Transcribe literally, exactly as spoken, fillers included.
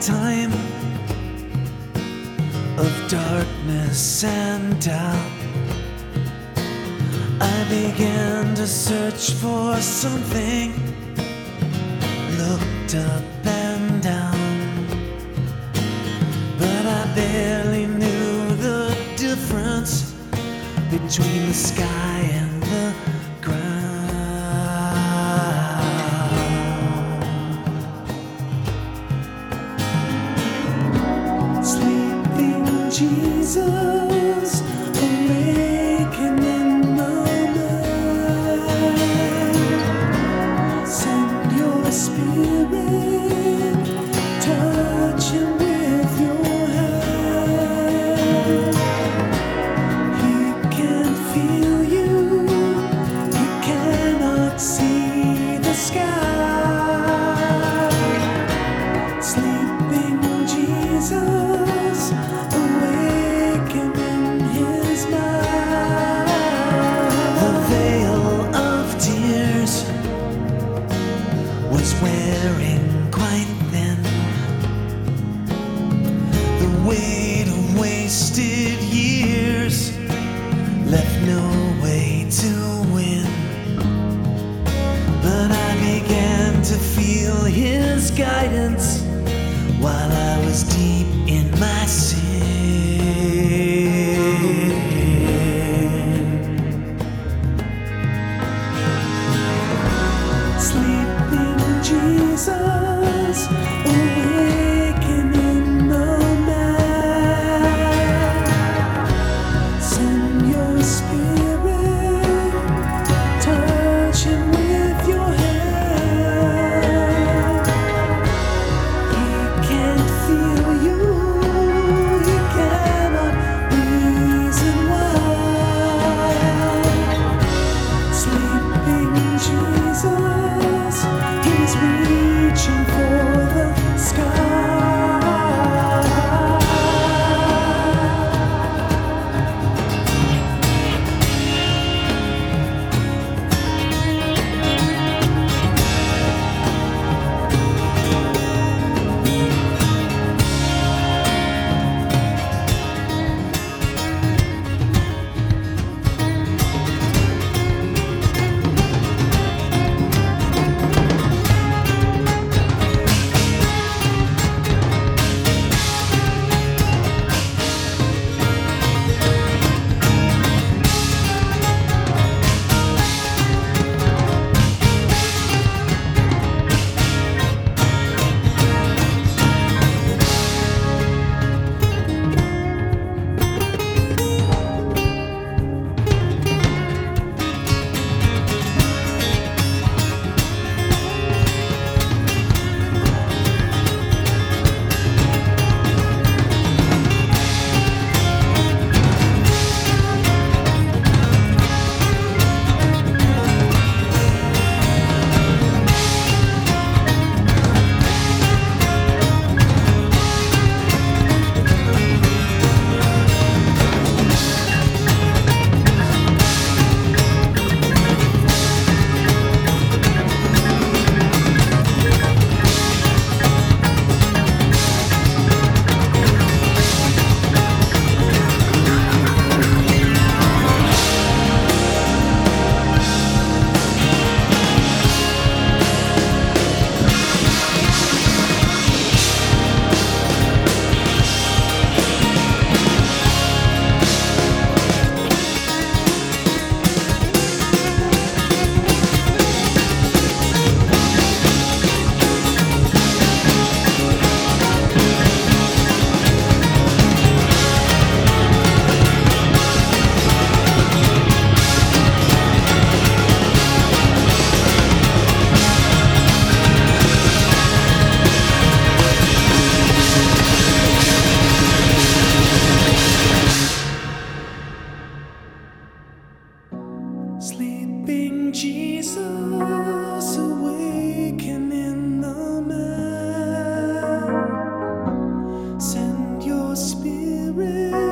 time of darkness and doubt, I began to search for something, looked up and down, but I barely knew the difference between the sky and the ground. Sleeping Jesus, awaken in the night. Send your spirit, touch him with your hand. He can feel you, he cannot see the sky. Sleeping Jesus, awaken in his mind. The veil of tears was wearing quite thin. The weight of wasted years left no way to win. But I began to feel his guidance while I was deep in my sin. Sleeping Jesus, awaken in the night. Send your spirit, touch him with your hand. He can't feel you, he cannot reason why. Sleeping Jesus, he's reaching for the sky. Sleeping Jesus, awaken in the man. Send your spirit.